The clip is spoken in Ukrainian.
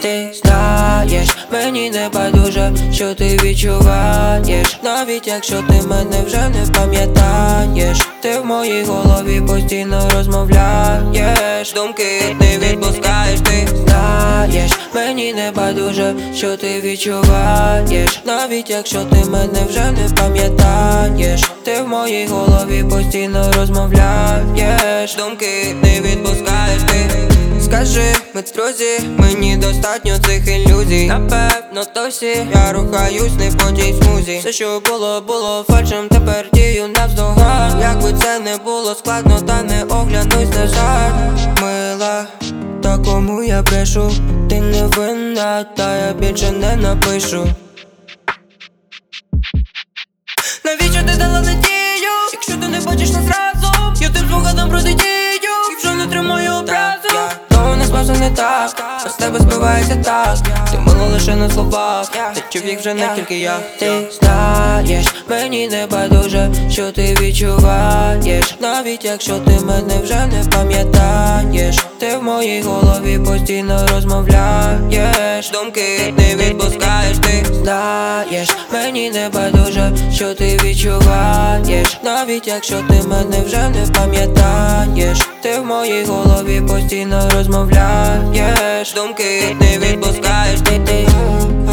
Ти знаєш, мені не байдуже, що ти відчуваєш. Навіть якщо ти мене вже не пам'ятаєш, ти в моїй голові постійно розмовляєш. Думки не відпускаєш, ти знаєш, мені не байдуже, що ти відчуваєш. Навіть якщо ти мене вже не пам'ятаєш, ти в моїй голові постійно розмовляєш. Думки не відпускаєш, ти скажи, ми друзі, мені достатньо цих ілюзій. Напевно досі я рухаюсь не по тій смузі. Все, що було фальшем, тепер дію навздогад. Якби це не було складно, та не оглянусь назад. Мила, та кому я брешу? Ти не винна, та я більше не напишу. Навіщо ти дала надію, якщо ти не бачиш нас разом? Я тим спогадом протидію, якщо не тримаю образу. То не спався не так, а з тебе збивається так. Ти мила лише на словах, ти чув їх вже не тільки я. Ти знаєш, мені не байдуже, що ти відчуваєш. Навіть якщо ти мене вже не пам'ятаєш, ти в моїй голові постійно розмовляєш. Думки не відпускаєш, ти знаєш, мені не байдуже, що ти відчуваєш. Навіть якщо ти мене вже не пам'ятаєш, ти в моїй голові постійно розмовляєш. Думки не відпускаєш, ти